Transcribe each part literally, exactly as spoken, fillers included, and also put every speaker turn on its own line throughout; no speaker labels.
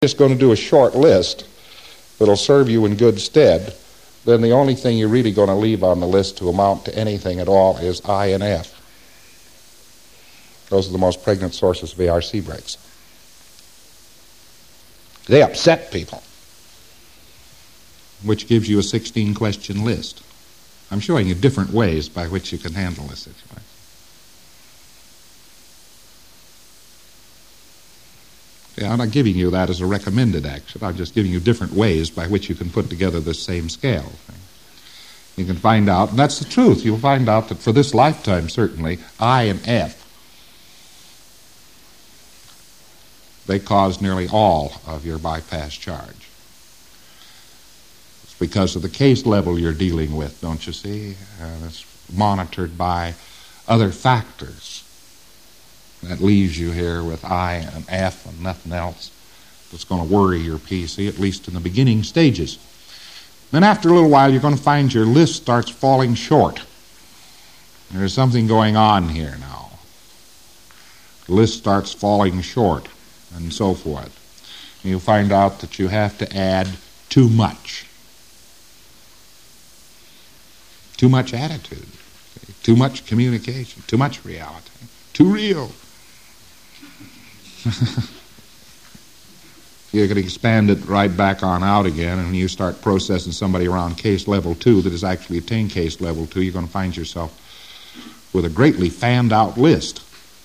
Just going to do a short list that'll serve you in good stead, then the only thing you're really going to leave on the list to amount to anything at all is I and F. Those are the most pregnant sources of A R C breaks. They upset people, which gives you a sixteen question list. I'm showing you different ways by which you can handle this situation. Yeah, I'm not giving you that as a recommended action. I'm just giving you different ways by which you can put together this same scale. You can find out, and that's the truth, you'll find out that for this lifetime, certainly, I and F, they cause nearly all of your bypass charge. It's because of the case level you're dealing with, don't you see? And it's monitored by other factors. That leaves you here with I and F and nothing else that's going to worry your P C, at least in the beginning stages. Then after a little while, you're going to find your list starts falling short. There's something going on here now. The list starts falling short, and so forth. And you'll find out that you have to add too much. Too much attitude. Too much communication. Too much reality. Too real. You can expand it right back on out again, and when you start processing somebody around case level two that has actually attained case level two, you're going to find yourself with a greatly fanned out list.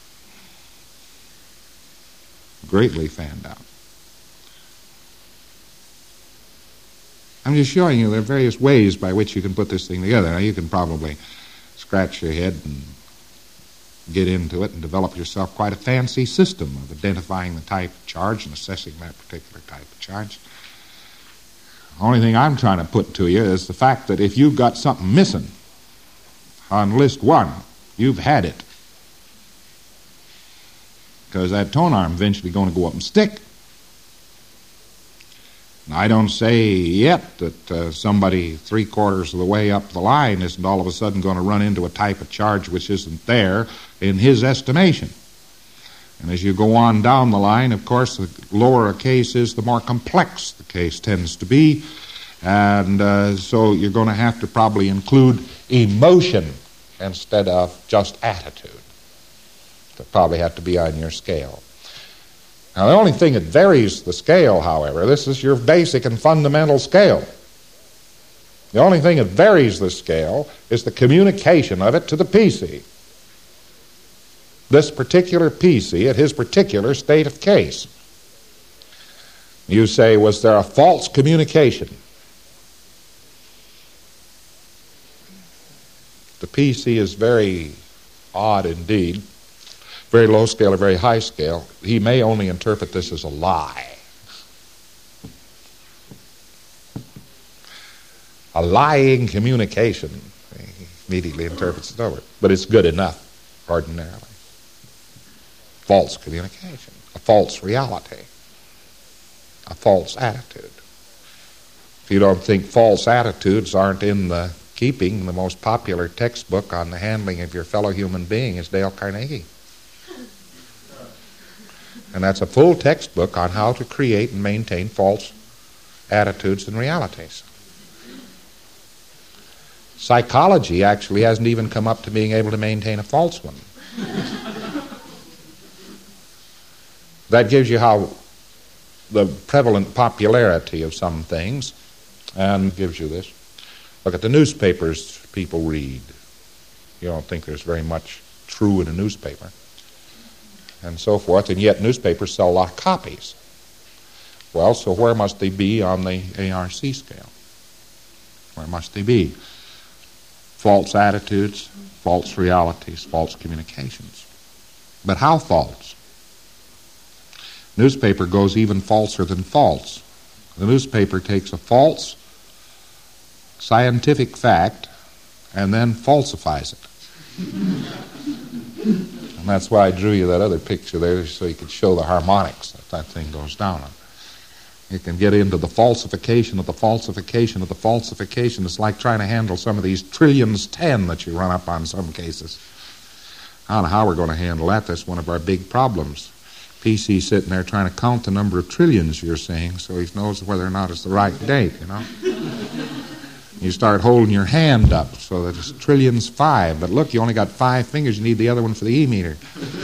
Greatly fanned out. I'm just showing you there are various ways by which you can put this thing together. Now, you can probably scratch your head and get into it and develop yourself quite a fancy system of identifying the type of charge and assessing that particular type of charge. The only thing I'm trying to put to you is the fact that if you've got something missing on list one, you've had it. Because that tone arm eventually going to go up and stick. Now, I don't say yet that uh, somebody three quarters of the way up the line isn't all of a sudden going to run into a type of charge which isn't there in his estimation. And as you go on down the line, of course, the lower a case is, the more complex the case tends to be. And uh, so you're going to have to probably include emotion instead of just attitude. That probably have to be on your scale. Now, the only thing that varies the scale, however, this is your basic and fundamental scale. The only thing that varies the scale is the communication of it to the P C. This particular P C at his particular state of case. You say, was there a false communication? The P C is very odd indeed. Very low scale or very high scale. He may only interpret this as a lie. A lying communication. He immediately interprets it over. But it's good enough, ordinarily. False communication. A false reality. A false attitude. If you don't think false attitudes aren't in the keeping, the most popular textbook on the handling of your fellow human being is Dale Carnegie. And that's a full textbook on how to create and maintain false attitudes and realities. Psychology actually hasn't even come up to being able to maintain a false one. That gives you how the prevalent popularity of some things, and gives you this. Look at the newspapers people read. You don't think there's very much true in a newspaper. And so forth, and yet newspapers sell a lot of copies. Well, so where must they be on the A R C scale? Where must they be? False attitudes, false realities, false communications. But how false? Newspaper goes even falser than false. The newspaper takes a false scientific fact and then falsifies it. And that's why I drew you that other picture there, so you could show the harmonics that that thing goes down on. You can get into the falsification of the falsification of the falsification. It's like trying to handle some of these trillions ten that you run up on some cases. I don't know how we're going to handle that. That's one of our big problems. P C sitting there trying to count the number of trillions you're seeing so he knows whether or not it's the right date, you know. You start holding your hand up so that it's trillions five. But look, you only got five fingers. You need the other one for the E-meter.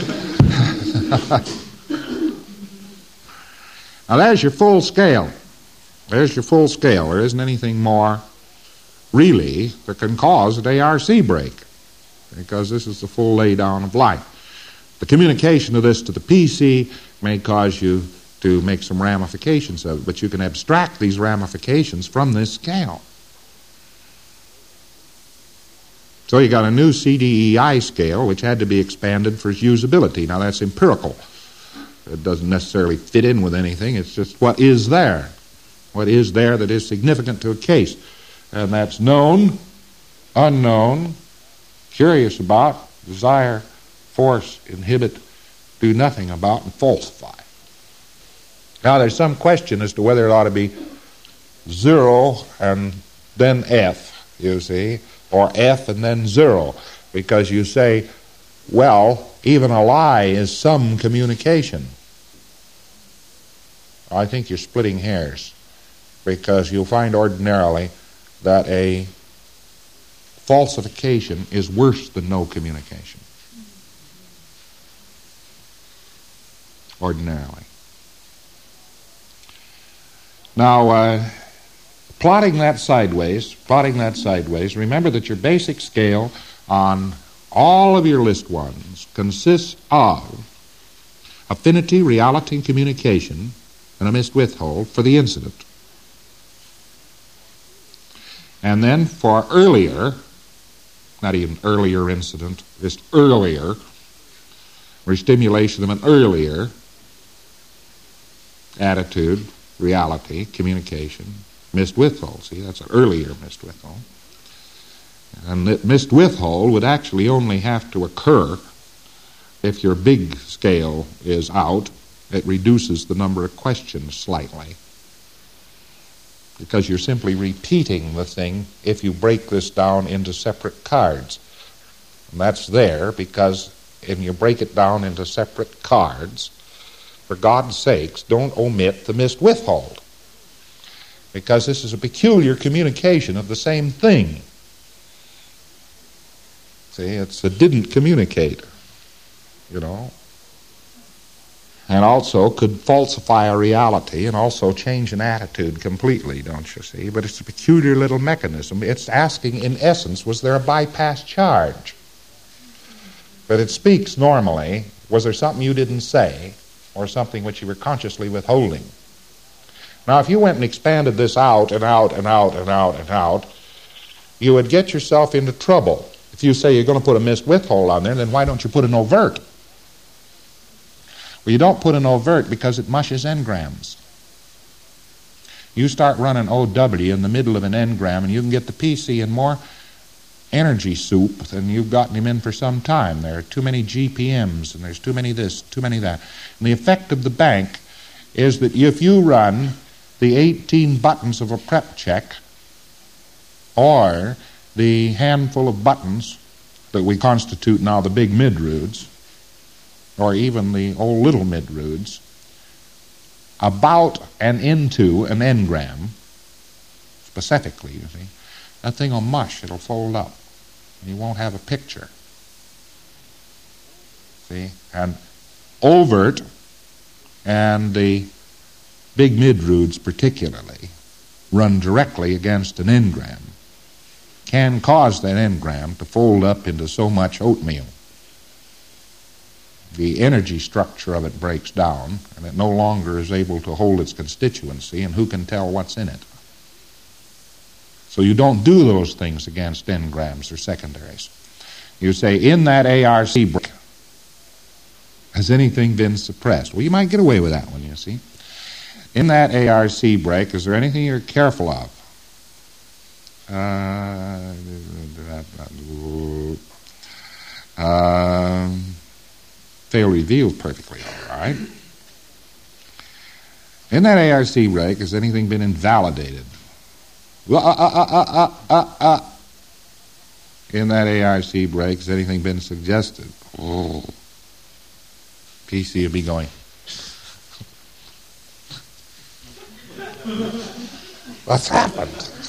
Now, there's your full scale. There's your full scale. There isn't anything more, really, that can cause an A R C break, because this is the full laydown of light. The communication of this to the P C may cause you to make some ramifications of it, but you can abstract these ramifications from this scale. So you got a new C D E I scale, which had to be expanded for its usability. Now, that's empirical. It doesn't necessarily fit in with anything. It's just what is there. What is there that is significant to a case. And that's known, unknown, curious about, desire, force, inhibit, do nothing about, and falsify. Now, there's some question as to whether it ought to be zero and then F, you see, or F and then zero, because you say, well, even a lie is some communication. I think you're splitting hairs, because you'll find ordinarily that a falsification is worse than no communication. Ordinarily. Now, uh, plotting that sideways, plotting that sideways, remember that your basic scale on all of your list ones consists of affinity, reality, and communication, and a missed withhold for the incident. And then for earlier, not even earlier incident, just earlier, or stimulation of an earlier attitude, reality, communication, missed withhold. See, that's an earlier missed withhold. And that missed withhold would actually only have to occur if your big scale is out. It reduces the number of questions slightly, because you're simply repeating the thing if you break this down into separate cards. And that's there because if you break it down into separate cards, for God's sakes, don't omit the missed withhold, because this is a peculiar communication of the same thing. See, it's a didn't communicate, you know, and also could falsify a reality and also change an attitude completely, don't you see? But it's a peculiar little mechanism. It's asking, in essence, was there a bypass charge? But it speaks normally, was there something you didn't say or something which you were consciously withholding? Now, if you went and expanded this out and out and out and out and out, you would get yourself into trouble. If you say you're going to put a missed withhold on there, then why don't you put an overt? Well, you don't put an overt because it mushes engrams. You start running O W in the middle of an engram, and you can get the P C in more energy soup than you've gotten him in for some time. There are too many G P Ms, and there's too many this, too many that. And the effect of the bank is that if you run the eighteen buttons of a prep check, or the handful of buttons that we constitute now the big mid-roods, or even the old little mid-roods, about and into an engram, specifically, you see, that thing will mush, it'll fold up, and you won't have a picture. See? And overt and the big mid-roods particularly run directly against an engram, can cause that engram to fold up into so much oatmeal. The energy structure of it breaks down, and it no longer is able to hold its constituency, and who can tell what's in it? So you don't do those things against engrams or secondaries. You say, in that A R C break, has anything been suppressed? Well, you might get away with that one, you see. In that A R C break, is there anything you're careful of? Uh, uh, fail revealed perfectly all right. In that A R C break, has anything been invalidated? Uh, uh, uh, uh, uh, uh, uh. In that A R C break, has anything been suggested? Oh. P C will be going, What's happened?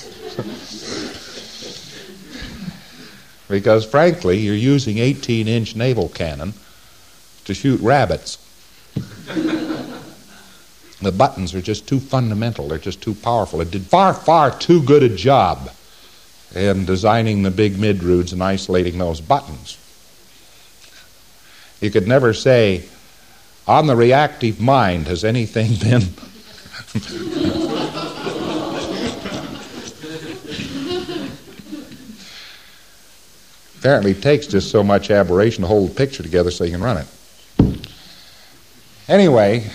Because, frankly, you're using eighteen-inch naval cannon to shoot rabbits. The buttons are just too fundamental. They're just too powerful. It did far, far too good a job in designing the big midroods and isolating those buttons. You could never say, on the reactive mind, has anything been... Apparently it takes just so much aberration to hold the picture together so you can run it. Anyway,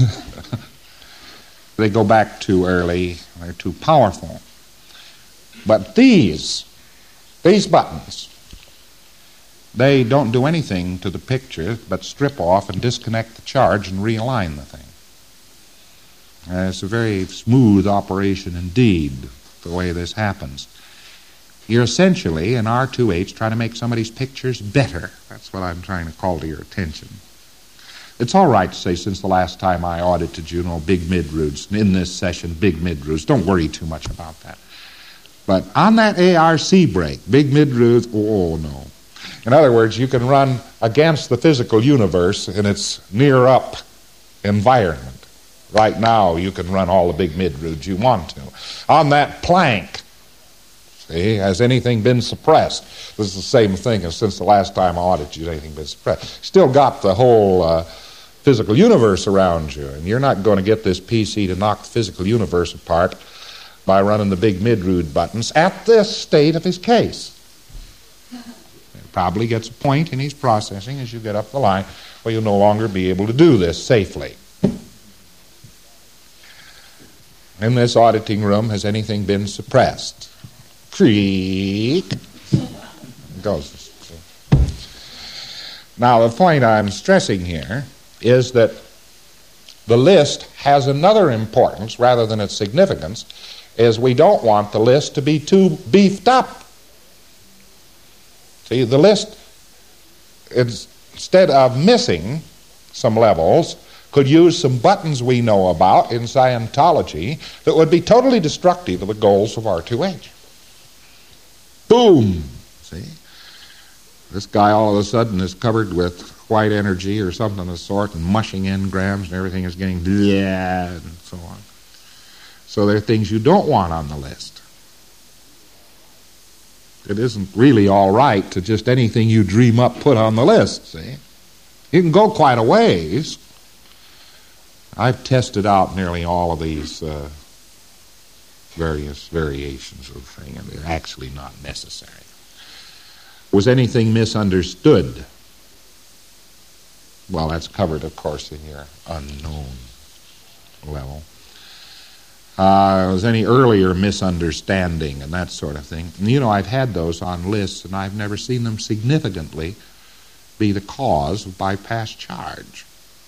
they go back too early. They're too powerful. But these, these buttons, they don't do anything to the picture but strip off and disconnect the charge and realign the thing. Uh, it's a very smooth operation indeed, the way this happens. You're essentially, in R two H, trying to make somebody's pictures better. That's what I'm trying to call to your attention. It's all right to say, since the last time I audited you, know, big midroods, in this session, big midroods. Don't worry too much about that. But on that A R C break, big midroods, oh, no. In other words, you can run against the physical universe in its near-up environment. Right now, you can run all the big midroods you want to. On that plank, see, has anything been suppressed? This is the same thing as since the last time I audited you, anything been suppressed. Still got the whole uh, physical universe around you, and you're not going to get this P C to knock the physical universe apart by running the big midrood buttons at this state of his case. It probably gets a point in his processing as you get up the line where you'll no longer be able to do this safely. In this auditing room, has anything been suppressed? Creak. It goes. Now, the point I'm stressing here is that the list has another importance rather than its significance, is we don't want the list to be too beefed up. See, the list, instead of missing some levels, could use some buttons we know about in Scientology that would be totally destructive of the goals of R two H. Boom! See? This guy all of a sudden is covered with white energy or something of the sort and mushing engrams and everything is getting yeah and so on. So there are things you don't want on the list. It isn't really all right to just anything you dream up put on the list, see? You can go quite a ways. I've tested out nearly all of these uh, various variations of the thing, and they're actually not necessary. Was anything misunderstood? Well, that's covered, of course, in your unknown level. Uh, was any earlier misunderstanding and that sort of thing? And, you know, I've had those on lists, and I've never seen them significantly be the cause of bypass charge.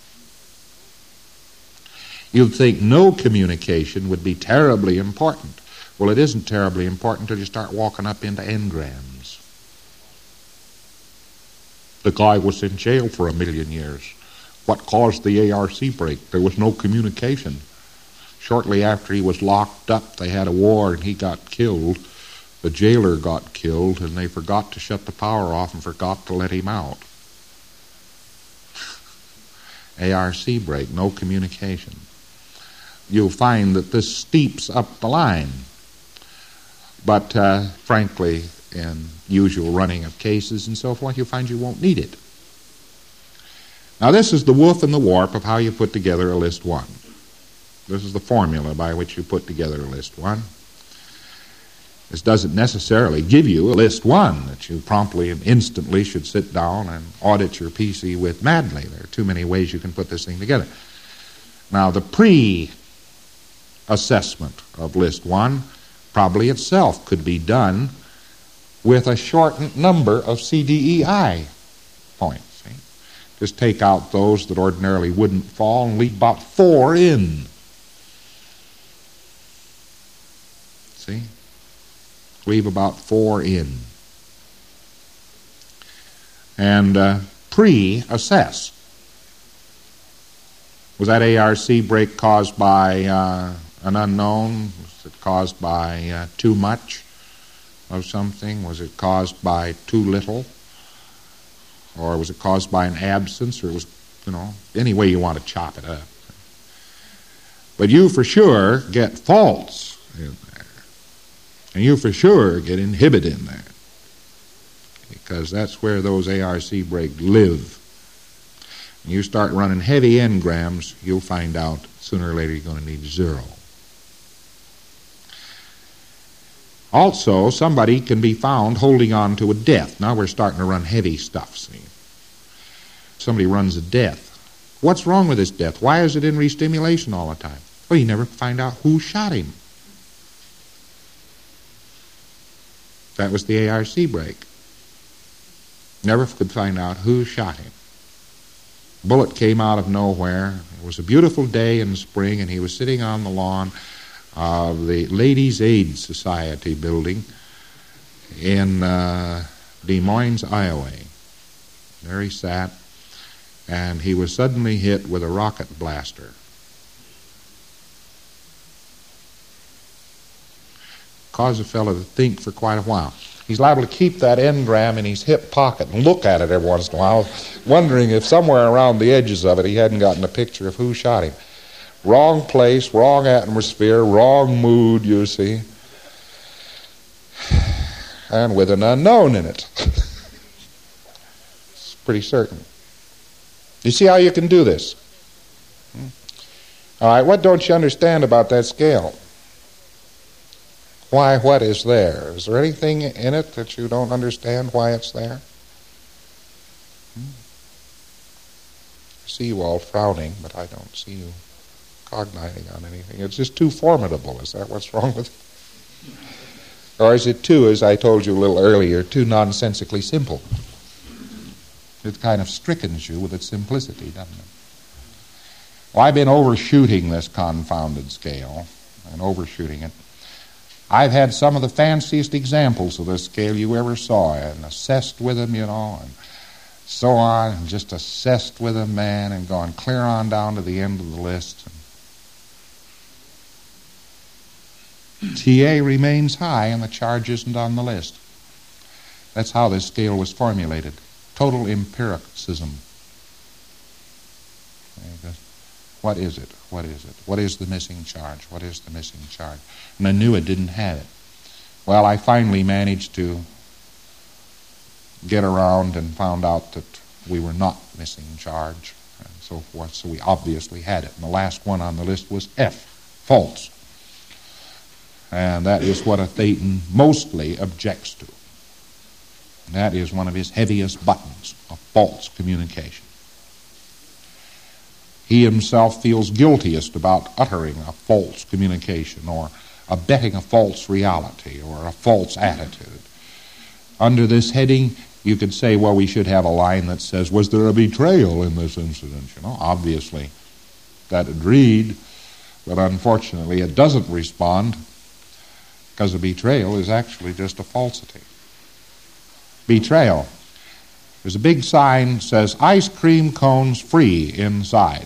You'd think no communication would be terribly important. Well, it isn't terribly important until you start walking up into engrams. The guy was in jail for a million years. What caused the A R C break? There was no communication. Shortly after he was locked up, they had a war and he got killed. The jailer got killed, and they forgot to shut the power off and forgot to let him out. A R C break, no communication. You'll find that this steeps up the line. But uh, frankly, in usual running of cases and so forth, you'll find you won't need it. Now this is the woof and the warp of how you put together a list one. This is the formula by which you put together a list one. This doesn't necessarily give you a list one that you promptly and instantly should sit down and audit your P C with madly. There are too many ways you can put this thing together. Now the pre-assessment of list one probably itself could be done with a shortened number of C D E I points. See? Just take out those that ordinarily wouldn't fall and leave about four in. See? Leave about four in. And uh, pre-assess. Was that A R C break caused by uh, an unknown? Was it caused by uh, too much of something? Was it caused by too little? Or was it caused by an absence? Or it was, you know, any way you want to chop it up. But you for sure get faults in there. And you for sure get inhibit in there. Because that's where those A R C brakes live. When you start running heavy engrams, you'll find out sooner or later you're going to need zero. Also, somebody can be found holding on to a death. Now we're starting to run heavy stuff, see. Somebody runs a death. What's wrong with this death? Why is it in restimulation all the time? Well, you never find out who shot him. That was the A R C brake. Never could find out who shot him. Bullet came out of nowhere. It was a beautiful day in spring, and he was sitting on the lawn of the Ladies' Aid Society building in uh, Des Moines, Iowa. There he sat, and he was suddenly hit with a rocket blaster. Caused a fellow to think for quite a while. He's liable to keep that engram in his hip pocket and look at it every once in a while, wondering if somewhere around the edges of it he hadn't gotten a picture of who shot him. Wrong place, wrong atmosphere, wrong mood, you see. And with an unknown in it. It's pretty certain. You see how you can do this? All right, what don't you understand about that scale? Why, what is there? Is there anything in it that you don't understand why it's there? Hmm. I see you all frowning, but I don't see you cogniting on anything. It's just too formidable. Is that what's wrong with it? Or is it too, as I told you a little earlier, too nonsensically simple? It kind of strickens you with its simplicity, doesn't it? Well, I've been overshooting this confounded scale and overshooting it. I've had some of the fanciest examples of this scale you ever saw, and assessed with them, you know, and so on, and just assessed with them, man, and gone clear on down to the end of the list. T A remains high, and the charge isn't on the list. That's how this scale was formulated. Total empiricism. What is it? What is it? What is the missing charge? What is the missing charge? And I knew it didn't have it. Well, I finally managed to get around and found out that we were not missing charge and so forth, so we obviously had it. And the last one on the list was F, false. And that is what a Thetan mostly objects to. And that is one of his heaviest buttons, a false communication. He himself feels guiltiest about uttering a false communication or abetting a false reality or a false attitude. Under this heading, you could say, well, we should have a line that says, was there a betrayal in this incident? You know, obviously that would read, but unfortunately it doesn't respond because a betrayal is actually just a falsity. Betrayal. There's a big sign that says, ice cream cones free inside.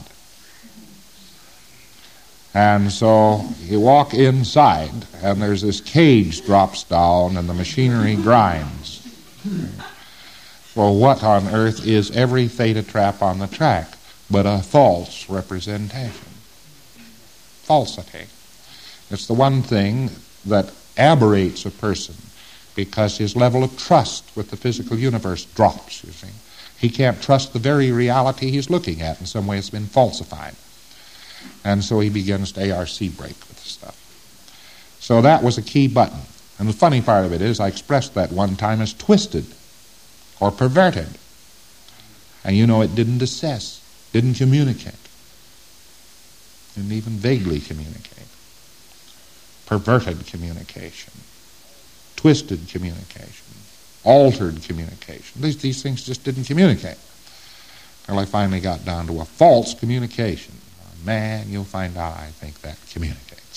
And so you walk inside, and there's this cage drops down, and the machinery grinds. Well, what on earth is every theta trap on the track but a false representation? Falsity. It's the one thing that aberrates a person because his level of trust with the physical universe drops, you see. He can't trust the very reality he's looking at. In some way it's been falsified. And so he begins to A R C brake with the stuff. So that was a key button. And the funny part of it is I expressed that one time as twisted or perverted. And you know it didn't assess, didn't communicate. Didn't even vaguely communicate. Perverted communication. Twisted communication. Altered communication. These, these things just didn't communicate. Until I finally got down to a false communication. Man, you'll find out I think that communicates.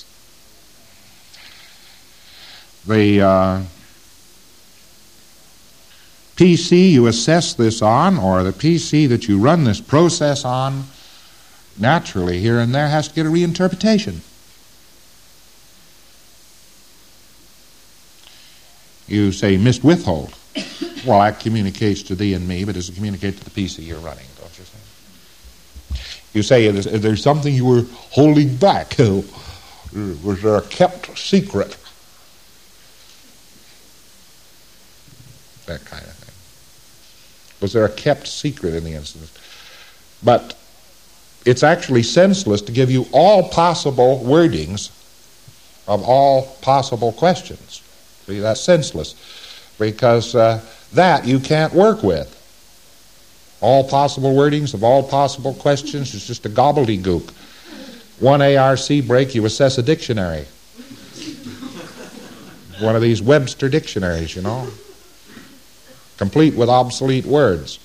The uh, P C you assess this on, or the P C that you run this process on, naturally here and there has to get a reinterpretation. You say missed withhold. Well, that communicates to thee and me, but does it communicate to the P C you're running, don't you say? You say there's, there's something you were holding back. Was there a kept secret? That kind of thing. Was there a kept secret in the incident? But it's actually senseless to give you all possible wordings of all possible questions. See, that's senseless, because uh, that you can't work with. All possible wordings of all possible questions is just a gobbledygook. One A R C break, you assess a dictionary. One of these Webster dictionaries, you know, complete with obsolete words.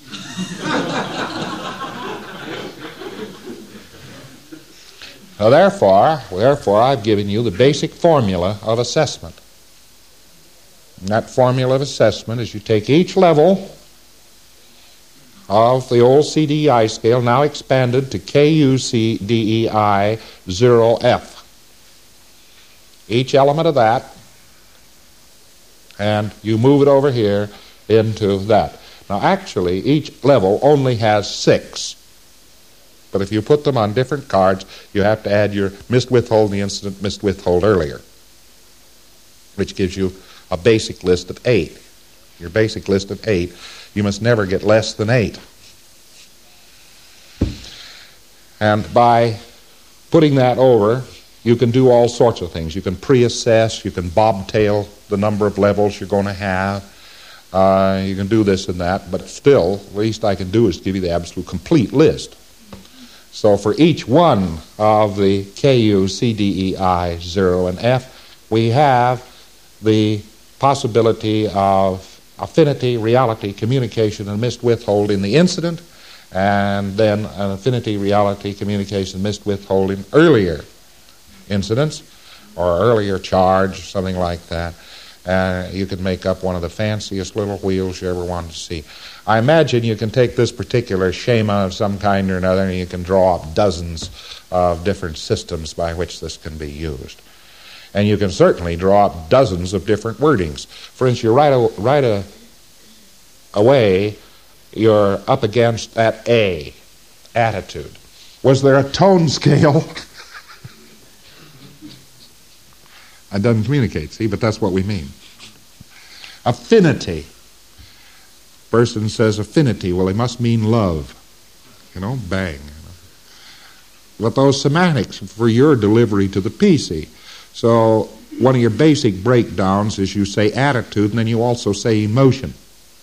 Now, therefore, therefore, I've given you the basic formula of assessment. And that formula of assessment is you take each level of the old C D E I scale, now expanded to K U C D E I zero F. Each element of that, and you move it over here into that. Now, actually, each level only has six. But if you put them on different cards, you have to add your missed withhold and the incident missed withhold earlier, which gives you a basic list of eight. Your basic list of eight, you must never get less than eight. And by putting that over, you can do all sorts of things. You can pre-assess, you can bobtail the number of levels you're going to have. Uh, you can do this and that, but still, the least I can do is give you the absolute complete list. So for each one of the K U, C D E I, zero, and F, we have the possibility of affinity, reality, communication, and missed withhold in the incident, and then an affinity, reality, communication, missed withhold in earlier incidents, or earlier charge, something like that. Uh, you could make up one of the fanciest little wheels you ever wanted to see. I imagine you can take this particular schema of some kind or another and you can draw up dozens of different systems by which this can be used. And you can certainly draw up dozens of different wordings. For instance, you right, a, right a, away, you're up against that A, attitude. Was there a tone scale? It doesn't communicate, see, but that's what we mean. Affinity. Person says affinity, well, they must mean love. You know, bang. You know. But those semantics for your delivery to the P C. So one of your basic breakdowns is you say attitude, and then you also say emotion.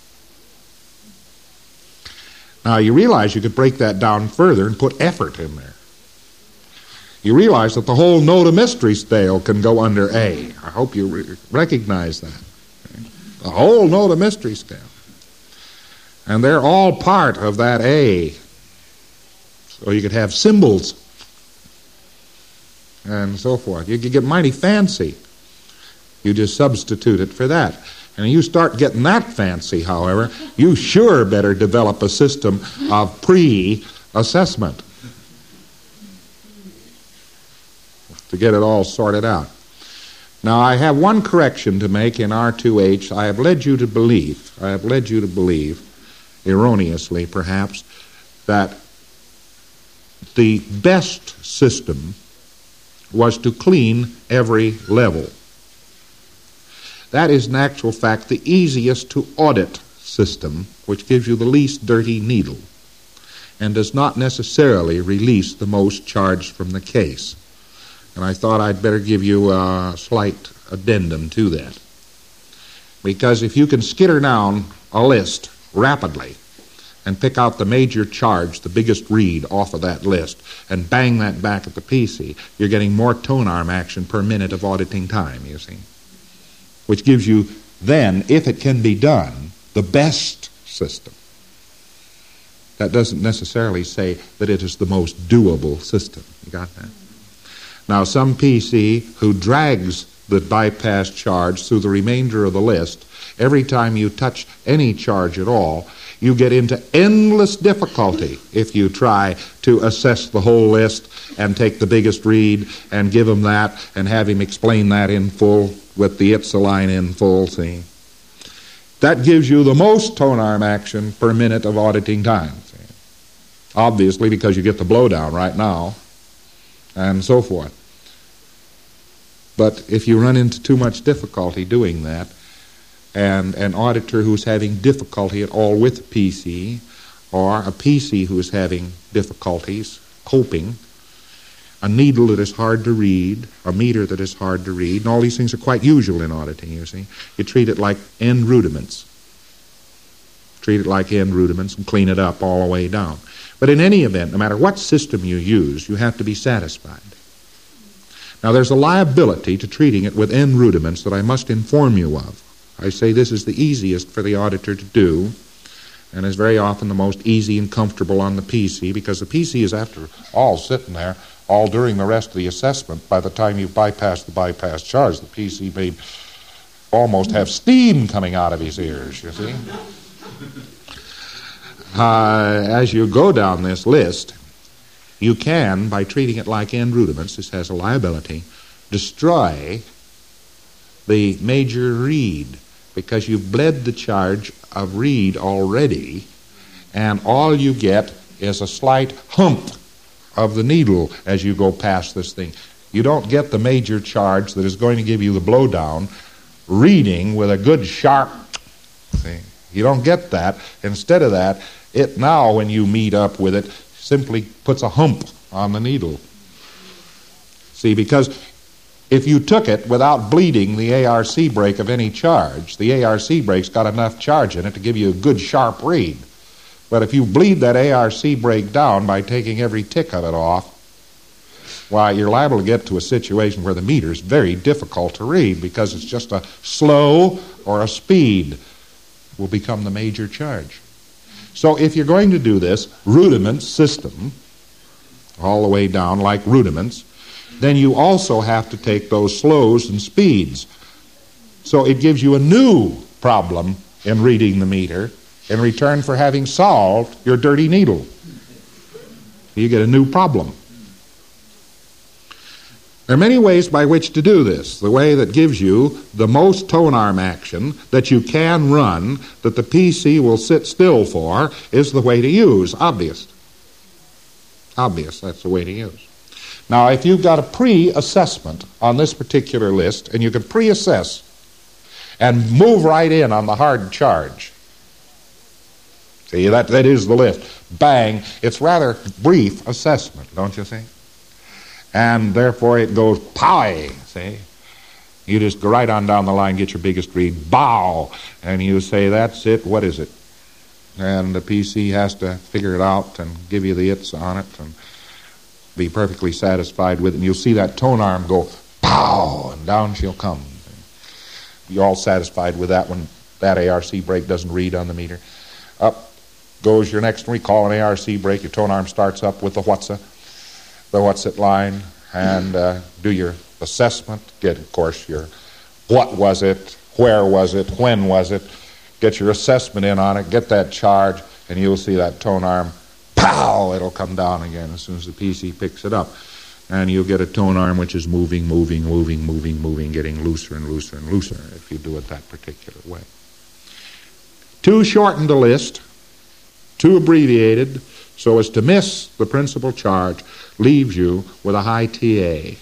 Now, you realize you could break that down further and put effort in there. You realize that the whole note of mystery scale can go under A. I hope you re- recognize that. The whole note of mystery scale. And they're all part of that A. So you could have symbols and so forth. You could get mighty fancy. You just substitute it for that. And you start getting that fancy, however, you sure better develop a system of pre-assessment to get it all sorted out. Now, I have one correction to make in R two H. I have led you to believe, I have led you to believe, erroneously perhaps, that the best system was to clean every level. That is in actual fact the easiest to audit system, which gives you the least dirty needle and does not necessarily release the most charge from the case. And I thought I'd better give you a slight addendum to that. Because if you can skitter down a list rapidly and pick out the major charge, the biggest read off of that list, and bang that back at the P C, you're getting more tone arm action per minute of auditing time, you see. Which gives you then, if it can be done, the best system. That doesn't necessarily say that it is the most doable system. You got that? Now, some P C who drags the bypass charge through the remainder of the list, every time you touch any charge at all, you get into endless difficulty if you try to assess the whole list and take the biggest read and give him that and have him explain that in full with the I T S A line in full, see. That gives you the most tone arm action per minute of auditing time. See? Obviously, because you get the blowdown right now, and so forth. But if you run into too much difficulty doing that, and an auditor who's having difficulty at all with the P C, or a P C who's having difficulties coping, a needle that is hard to read, a meter that is hard to read, and all these things are quite usual in auditing, you see. You treat it like end rudiments. Treat it like end rudiments and clean it up all the way down. But in any event, no matter what system you use, you have to be satisfied. Now, there's a liability to treating it with end rudiments that I must inform you of. I say this is the easiest for the auditor to do, and is very often the most easy and comfortable on the P C, because the P C is, after all, sitting there all during the rest of the assessment. By the time you bypass the bypass charge, the P C may almost have steam coming out of his ears, you see. Uh, as you go down this list, you can, by treating it like end rudiments, this has a liability, destroy the major read, because you've bled the charge of read already, and all you get is a slight hump of the needle as you go past this thing. You don't get the major charge that is going to give you the blowdown reading with a good sharp thing. You don't get that. Instead of that, it now, when you meet up with it, simply puts a hump on the needle. See, because if you took it without bleeding the A R C brake of any charge, the A R C brake's got enough charge in it to give you a good sharp read. But if you bleed that A R C brake down by taking every tick of it off, why, you're liable to get to a situation where the meter's very difficult to read, because it's just a slow or a speed will become the major charge. So if you're going to do this rudiment system all the way down like rudiments, then you also have to take those slows and speeds. So it gives you a new problem in reading the meter in return for having solved your dirty needle. You get a new problem. There are many ways by which to do this. The way that gives you the most tone arm action that you can run, that the P C will sit still for, is the way to use. Obvious. Obvious, that's the way to use. Now, if you've got a pre-assessment on this particular list, and you can pre-assess and move right in on the hard charge. See, that, that is the list. Bang. It's rather brief assessment, don't you think? And therefore it goes pow, see? You just go right on down the line, get your biggest read, bow, and you say, that's it, what is it? And the P C has to figure it out and give you the its on it and be perfectly satisfied with it. And you'll see that tone arm go pow, and down she'll come. You're all satisfied with that when that A R C brake doesn't read on the meter. Up goes your next one. We call an A R C brake. Your tone arm starts up with the what's-a. the what's it line, and uh, do your assessment. Get, of course, your what was it, where was it, when was it. Get your assessment in on it, get that charge, and you'll see that tone arm, pow, it'll come down again as soon as the P C picks it up. And you'll get a tone arm which is moving, moving, moving, moving, moving, getting looser and looser and looser if you do it that particular way. Too shortened a list, too abbreviated, so as to miss the principal charge, leaves you with a high T A.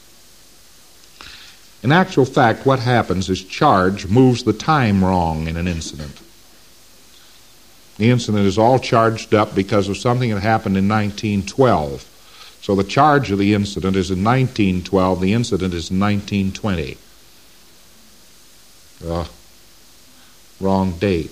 In actual fact, what happens is charge moves the time wrong in an incident. The incident is all charged up because of something that happened in nineteen twelve. So the charge of the incident is in nineteen twelve, the incident is in nineteen twenty. Uh, wrong date.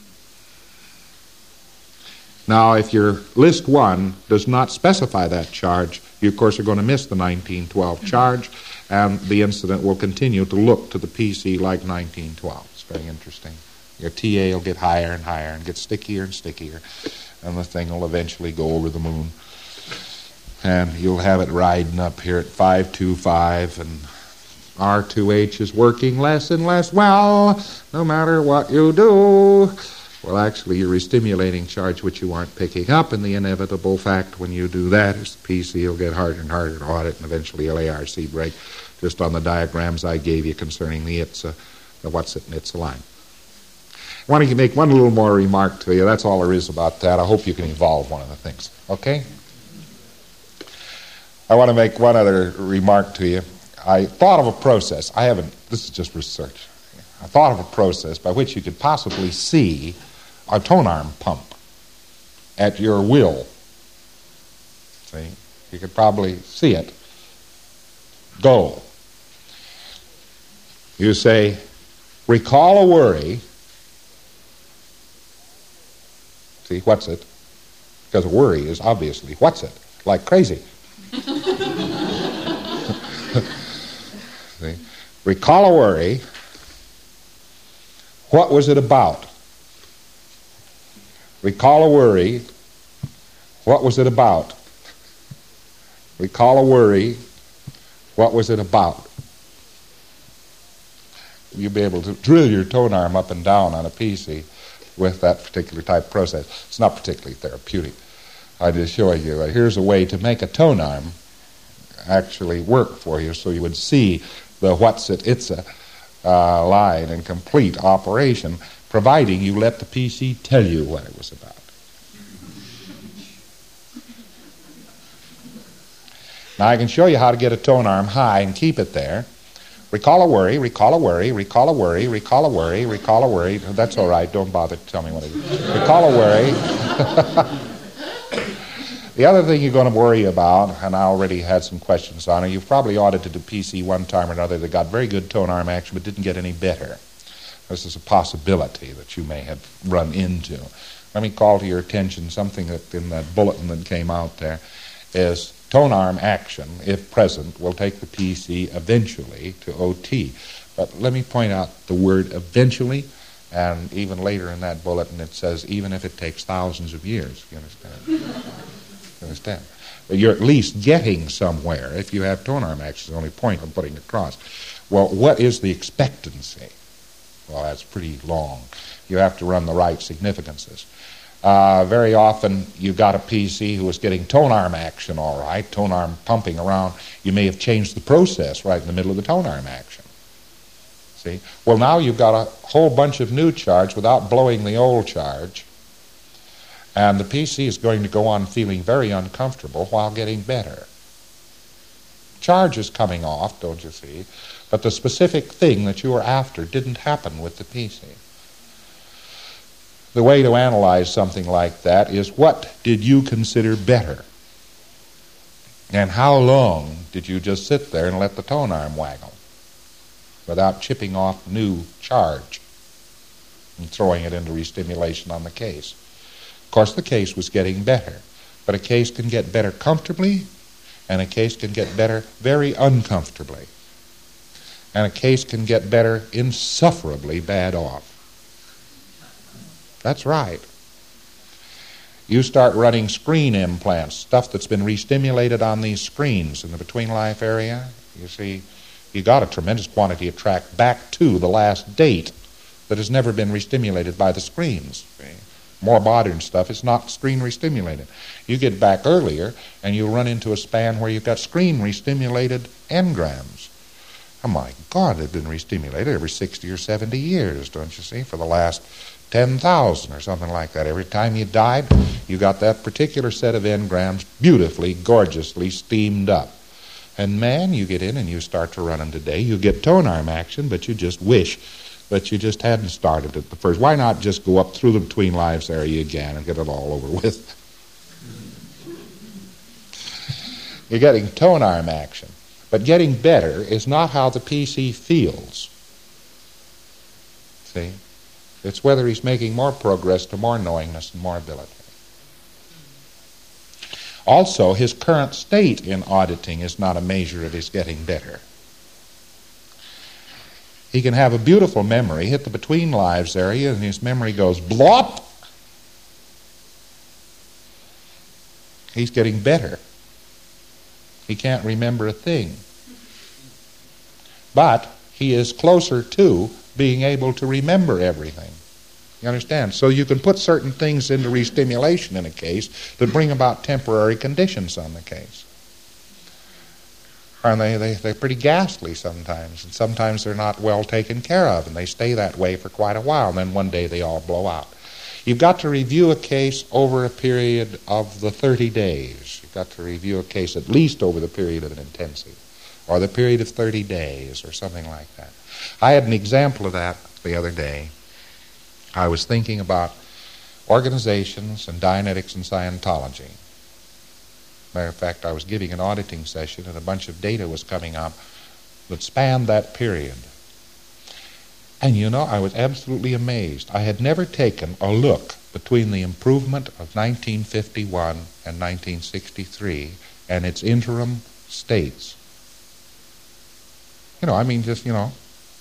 Now, if your list one does not specify that charge, you, of course, are going to miss the nineteen twelve charge, and the incident will continue to look to the P C like nineteen twelve. It's very interesting. Your T A will get higher and higher and get stickier and stickier, and the thing will eventually go over the moon. And you'll have it riding up here at five two five, and R two H is working less and less well, no matter what you do. Well, actually, you're restimulating charge which you aren't picking up, and the inevitable fact when you do that is the P C will get harder and harder to audit, and eventually you'll A R C break, just on the diagrams I gave you concerning the it's a, the what's it and it's a line. want to make one little more remark to you. That's all there is about that. I hope you can evolve one of the things. Okay? I want to make one other remark to you. I thought of a process. I haven't, this is just research. I thought of a process by which you could possibly see a tone arm pump at your will. See? You could probably see it go. You say, recall a worry. See, what's it? Because a worry is obviously what's it? Like crazy. See? Recall a worry. What was it about? Recall a worry. What was it about? Recall a worry. What was it about? You'll be able to drill your tone arm up and down on a P C with that particular type of process. It's not particularly therapeutic. I'm just showing you, uh, here's a way to make a tone arm actually work for you so you would see the what's it, it's a uh, line in complete operation, providing you let the P C tell you what it was about. Now I can show you how to get a tone arm high and keep it there. Recall a worry, recall a worry, recall a worry, recall a worry, recall a worry. That's all right, don't bother to tell me what it is. Recall a worry. The other thing you're going to worry about, and I already had some questions on it, you've probably audited a P C one time or another that got very good tone arm action but didn't get any better. This is a possibility that you may have run into. Let me call to your attention something that in that bulletin that came out there is tone arm action, if present, will take the P C eventually to O T. But let me point out the word eventually, and even later in that bulletin it says even if it takes thousands of years. You understand? You understand? But you're at least getting somewhere if you have tone arm action. Is the only point I'm putting across. Well, what is the expectancy? Well, that's pretty long. You have to run the right significances. Uh, very often you've got a P C who is getting tone arm action all right, tone arm pumping around. You may have changed the process right in the middle of the tone arm action. See? Well, now you've got a whole bunch of new charge without blowing the old charge, and the P C is going to go on feeling very uncomfortable while getting better. Charge is coming off, don't you see? But the specific thing that you were after didn't happen with the P C. The way to analyze something like that is what did you consider better? And how long did you just sit there and let the tone arm waggle without chipping off new charge and throwing it into restimulation on the case? Of course, the case was getting better, but a case can get better comfortably and a case can get better very uncomfortably. And a case can get better insufferably bad off. That's right. You start running screen implants, stuff that's been restimulated on these screens in the between life area. You see, you got a tremendous quantity of track back to the last date that has never been restimulated by the screens. More modern stuff is not screen restimulated. You get back earlier and you run into a span where you've got screen restimulated engrams. Oh my God, they've been restimulated every sixty or seventy years, don't you see, for the last ten thousand or something like that. Every time you died, you got that particular set of engrams beautifully, gorgeously steamed up. And man, you get in and you start to run them today. You get tone arm action, but you just wish that you just hadn't started at the first. Why not just go up through the between lives area again and get it all over with? You're getting tone arm action. But getting better is not how the P C feels. See? It's whether he's making more progress to more knowingness and more ability. Also, his current state in auditing is not a measure of his getting better. He can have a beautiful memory, hit the between lives area, and his memory goes blop. He's getting better. He can't remember a thing. But he is closer to being able to remember everything. You understand? So you can put certain things into restimulation in a case that bring about temporary conditions on the case. And they, they, they're pretty ghastly sometimes, and sometimes they're not well taken care of, and they stay that way for quite a while, and then one day they all blow out. You've got to review a case over a period of the thirty days. You've got to review a case at least over the period of an intensive, or the period of thirty days, or something like that. I had an example of that the other day. I was thinking about organizations and Dianetics and Scientology. Matter of fact, I was giving an auditing session and a bunch of data was coming up that spanned that period. And you know, I was absolutely amazed. I had never taken a look between the improvement of nineteen fifty-one and nineteen sixty-three and its interim states. You know, I mean, just, you know,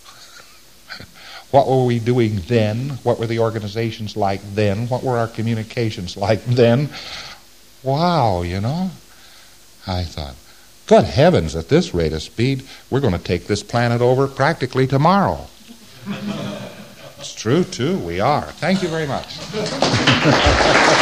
what were we doing then? What were the organizations like then? What were our communications like then? Wow, you know. I thought, good heavens, at this rate of speed, we're going to take this planet over practically tomorrow. It's true, too. We are. Thank you very much.